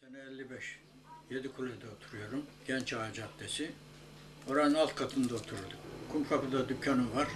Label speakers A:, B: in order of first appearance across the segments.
A: Sene 55. Yedikule'de oturuyorum. Gençağa Caddesi. Oranın alt katında otururduk. Kumkapı'da dükkanım var.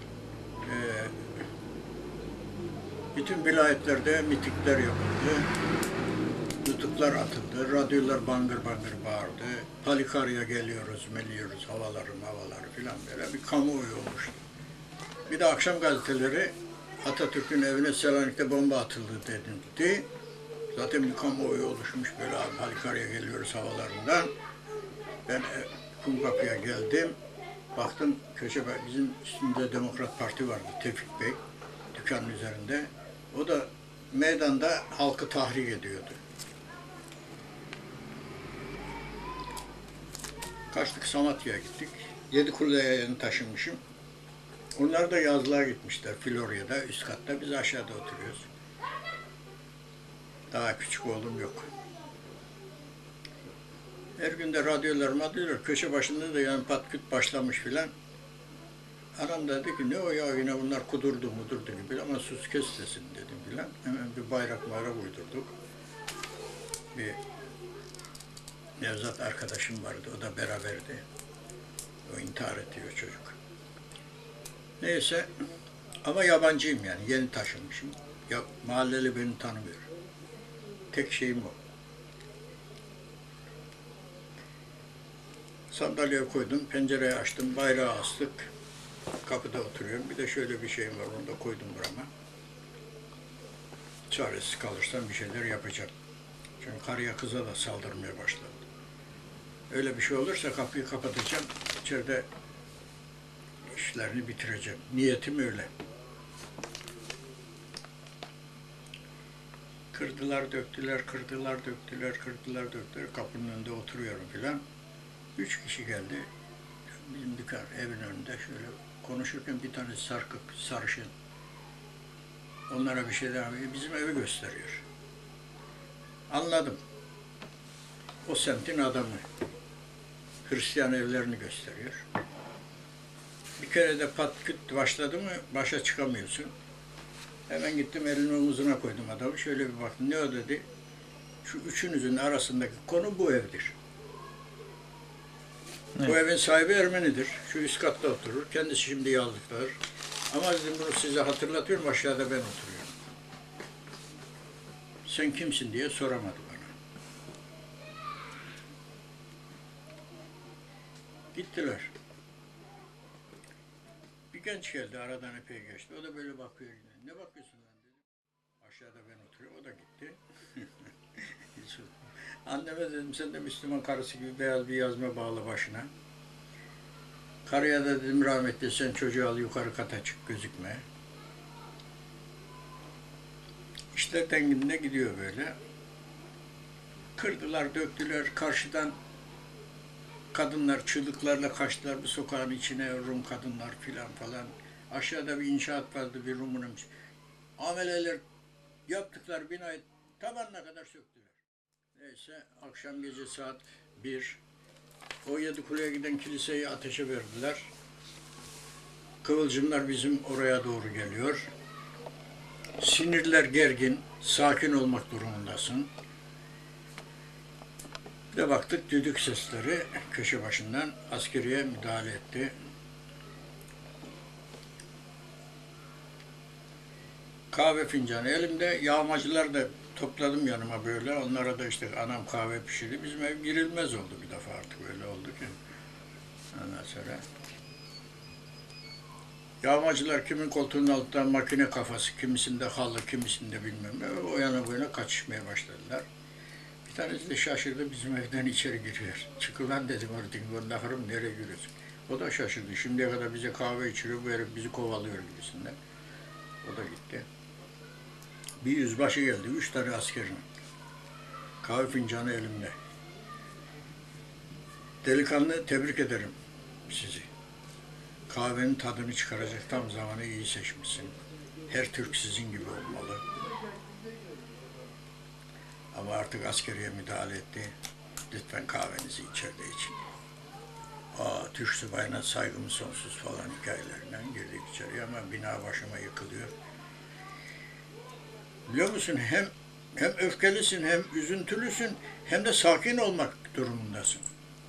A: Bütün vilayetlerde mitikler yapıldı. Nutuklar atıldı. Radyolar bangır bangır bağırdı. Palikarya geliyoruz, meliyoruz, havaları filan böyle bir kamuoyu olmuştu. Bir de akşam gazeteleri Atatürk'ün evine Selanik'te bomba atıldı denildi. Zaten bir kamuoyu oluşmuş böyle abi Palikarya geliyoruz havalarından. Ben Kumkapı'ya geldim. Baktım bizim üstünde Demokrat Parti vardı Tevfik Bey dükkanın üzerinde. O da meydanda halkı tahrik ediyordu. Kaçtık Samatya'ya gittik. Yedikule'ye yeni taşınmışım. Onlar da yazlığa gitmişler Florya'da üst katta. Biz aşağıda oturuyoruz. Daha küçük oğlum yok. Her gün de radyolar, köşe başında da yani patküt başlamış filan. Anam dedi ki ne o ya yine bunlar kudurdu gibi ama sus kes desin dedim filan. Hemen bir bayrak uydurduk. Bir Nevzat arkadaşım vardı, o da beraberdi. O intihar ediyor çocuk. Neyse ama yabancıyım yani yeni taşınmışım. Ya, mahalleli beni tanımıyor. Tek şeyim o. Sandalyeye koydum, pencereyi açtım, bayrağı astık. Kapıda oturuyorum. Bir de şöyle bir şeyim var, onu da koydum burama. Çaresiz kalırsam bir şeyler yapacağım. Çünkü karıya kıza da saldırmaya başladı. Öyle bir şey olursa kapıyı kapatacağım, içeride işlerini bitireceğim. Niyetim öyle. Kırdılar, döktüler. Kapının önünde oturuyorum filan. 3 kişi geldi. Bizim dükkan evin önünde şöyle konuşurken bir tanesi sarkık, sarışın. Onlara bir şeyler yapıyor. Bizim evi gösteriyor. Anladım. O semtin adamı. Hristiyan evlerini gösteriyor. Bir kere de patküt başladı mı başa çıkamıyorsun. Hemen gittim elini omuzuna koydum adamı. Şöyle bir baktım. Ne o dedi? Şu üçünüzün arasındaki konu bu evdir. Evet. Bu evin sahibi Ermenidir. Şu üst katta oturur. Kendisi şimdi yazlıktadır. Ama dedim bunu size hatırlatıyorum. Aşağıda ben oturuyorum. Sen kimsin diye soramadı bana. Gittiler. Bir genç geldi aradan epey geçti. O da böyle bakıyor. Ne bakıyorsun lan dedi. Aşağıda ben oturuyorum. O da gitti. Anneme dedim sen de Müslüman karısı gibi beyaz bir yazma bağla başına. Karıya da dedim rahmetli sen çocuğu al yukarı kata çık gözükme. İşler denginde gidiyor böyle. Kırdılar, döktüler. Karşıdan kadınlar çığlıklarla kaçtılar bu sokağın içine Rum kadınlar filan falan. Aşağıda bir inşaat vardı bir Rum'un. Ameleler yaptıklar binayı tabanına kadar söktüler. Neyse akşam gece saat 1. O Yedikule'ye giden kiliseyi ateşe verdiler. Kıvılcımlar bizim oraya doğru geliyor. Sinirler gergin, sakin olmak durumundasın. Bir de baktık düdük sesleri köşe başından askeriye müdahale etti. Kahve fincanı elimde, yağmacılar da topladım yanıma böyle. Onlara da işte anam kahve pişirdi. Bizim ev girilmez oldu bir defa artık öyle oldu ki. Ondan sonra yağmacılar kimin koltuğunun altından makine kafası, kimisinde halı, kimisinde bilmem ne. O yana bu yana kaçışmaya başladılar. Bir tanesi de şaşırdı bizim evden içeri giriyor. Çıkılan dedim oradan, naharım nereye giriyorsun? O da şaşırdı. Şimdiye kadar bize kahve içiriyor, bu herif bizi kovalıyor gibisinden. O da gitti. Bir yüzbaşı geldi, 3 tane askerin. Kahve fincanı elimde. Delikanlı tebrik ederim sizi. Kahvenin tadını çıkaracak tam zamanı iyi seçmişsin. Her Türk sizin gibi olmalı. Ama artık askeriye müdahale etti. Lütfen kahvenizi içeride için. Türk subayına saygımız sonsuz falan hikayelerinden girdik içeriye ama bina başıma yıkılıyor. Biliyor musun hem Hem öfkelisin, hem üzüntülüsün, hem de sakin olmak durumundasın.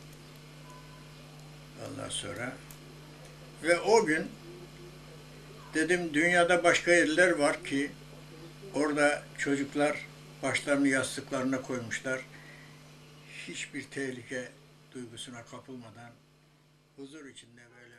A: Ondan sonra ve o gün dedim dünyada başka yerler var ki orada çocuklar başlarını yastıklarına koymuşlar. Hiçbir tehlike duygusuna kapılmadan huzur içinde böyle